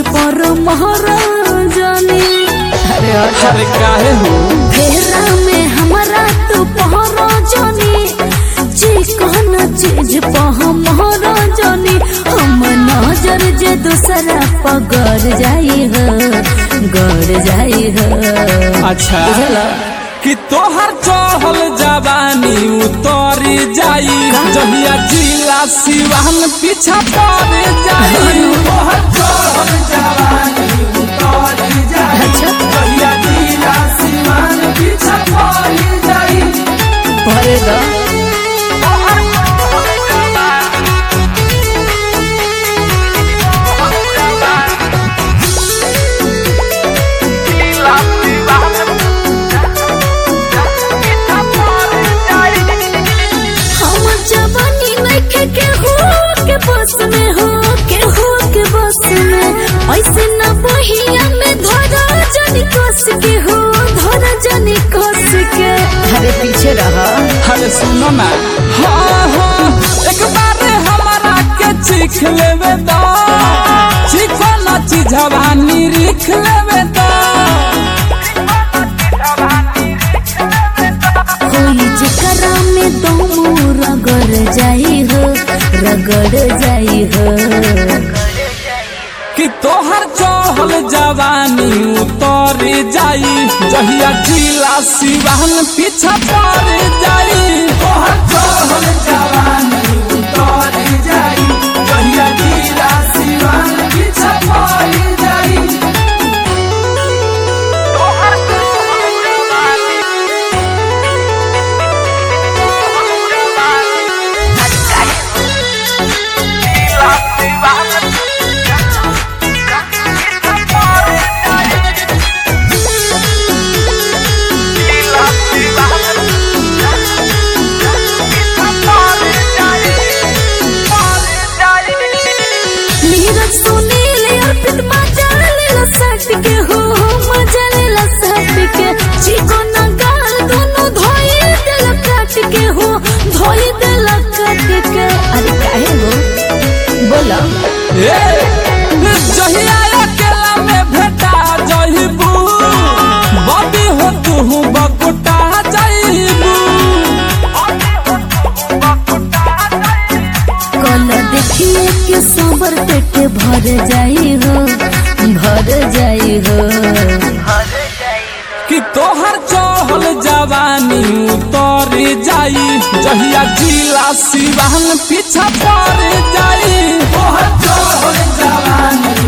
पर महाराजानी। अरे काहे हो फेरा में हमारा तू पहराजानी, चिकन चीज पर महाराजानी। हम नजर जे दूसरा पगड़ जाई हो, गड़ जाई हो। अच्छा कि तोहर चहल जवानी उतरी जाई, जहिया जिला सिवान पीछा पड़ जाई। तोहर चहल जवानी उतरी जाई, जहिया जिला सिवान पीछा पड़ जाई। पड़ेगा बस में हो के बस में ऐसे न बहिया में धरा जानी कस के हो, धरा जानी कस के। अरे पीछे रहा। अरे सुनो ना, हाँ हाँ एक बार हमारा के चीख लेवे दो, चीखो ना चीजवानी रिख लेवे दो। कोई जकरा में तुम रगड़ जाई हो, रगड़ जाई हो। कि तोहर चहल जवानी उतर जाई, जहिया जिला सिवान पीछा पड़ जाई। तोहर चहल जवानी उतर जाई, जहिया जिला सिवान पीछा पड़ जाई। के हो मजा लेला सट के, चिकन गाल दोनों धोई देला काट के हो, धोई देला काट के। अरे काहे हो बोला जहिया अकेला में भेटा जहिबू, बबी हो तू बकुटा जहिबू। कल देखिए के सबर पेट भर जाई हो, भर जाई हो। कि तोहर चहल जवानी उतर जाई, जहिया जिला सिवान पीछा पड़ जाई। तोहर चहल जवानी